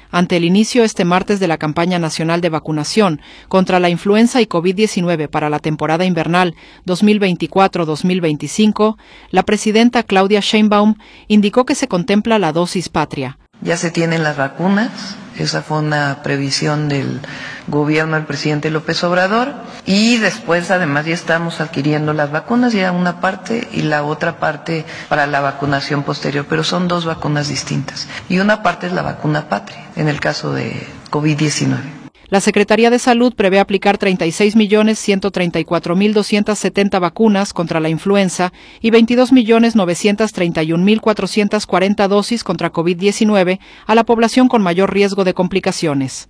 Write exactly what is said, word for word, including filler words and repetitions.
ante el inicio este martes de la campaña nacional de vacunación contra la influenza y COVID diecinueve para la temporada invernal dos mil veinticuatro dos mil veinticinco, la presidenta Claudia Sheinbaum indicó que se contempla la dosis patria. Ya se tienen las vacunas, esa fue una previsión del gobierno del presidente López Obrador, y después además ya estamos adquiriendo las vacunas, ya una parte y la otra parte para la vacunación posterior, pero son dos vacunas distintas, y una parte es la vacuna patria, en el caso de COVID diecinueve. La Secretaría de Salud prevé aplicar treinta y seis millones ciento treinta y cuatro mil doscientas setenta vacunas contra la influenza y veintidós millones novecientos treinta y un mil cuatrocientas cuarenta dosis contra COVID diecinueve a la población con mayor riesgo de complicaciones.